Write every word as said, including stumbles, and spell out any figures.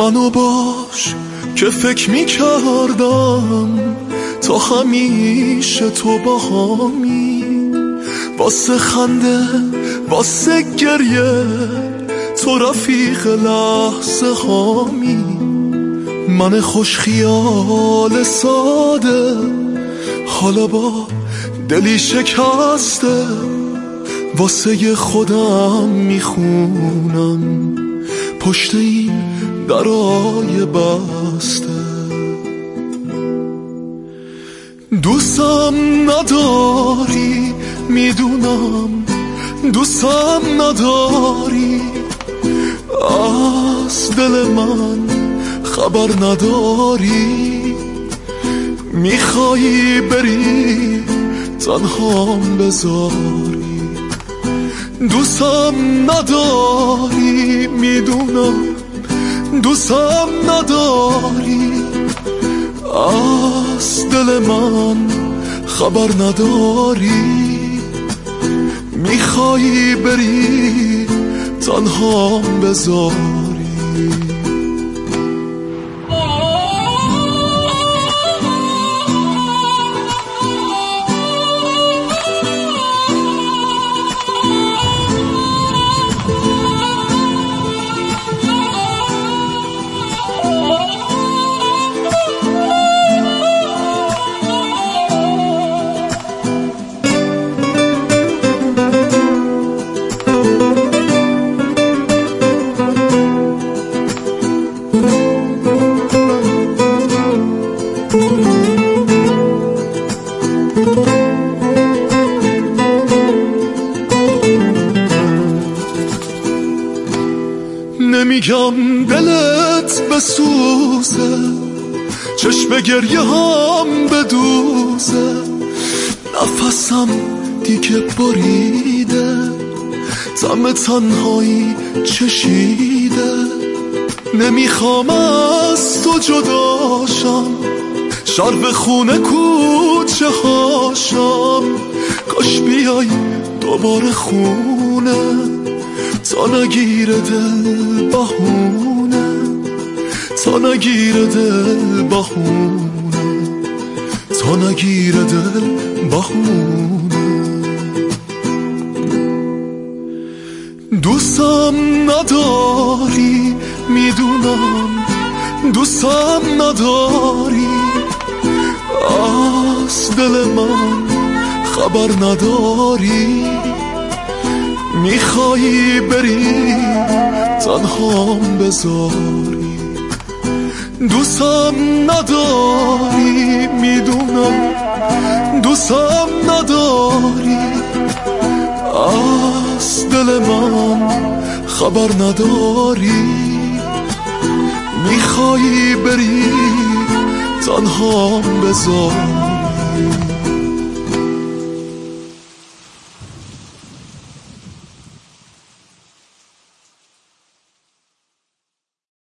منو باش که فکر می کردم تا همیشه تو با همی، واسه خنده واسه گریه تو رفیق لحظه هامی. من خوش خیال ساده حالا با دلی شکسته واسه خودم میخونم پشت این درای بسته. دوستم نداری میدونم، دوستم نداری، از دل من خبر نداری. میخوایی بری تنهام بذاری، دوستم نداری میدونم، دوستم نداری، از دل من خبر نداری. میخوایی بری تنهام بذاری. نمیگم دلت بسوزه، چشم گریه هم بدوزه، نفسم دیگه بریده، طعم تنهایی چشیده. نمیخوام از تو جداشم، شرب خونه کوچه هاشم، کاش بیای دوباره خونه تا نگیره دل بهونه، تا نگیره دل بهونه، تا نگیره دل بهونه. دوستم نداری میدونم، دوستم نداری، از دل من خبر نداری. میخوایی بری تنهام بذاری، دوستم نداری میدونم، دوستم نداری، از دل من خبر نداری. میخوایی بری تنهام بذاری.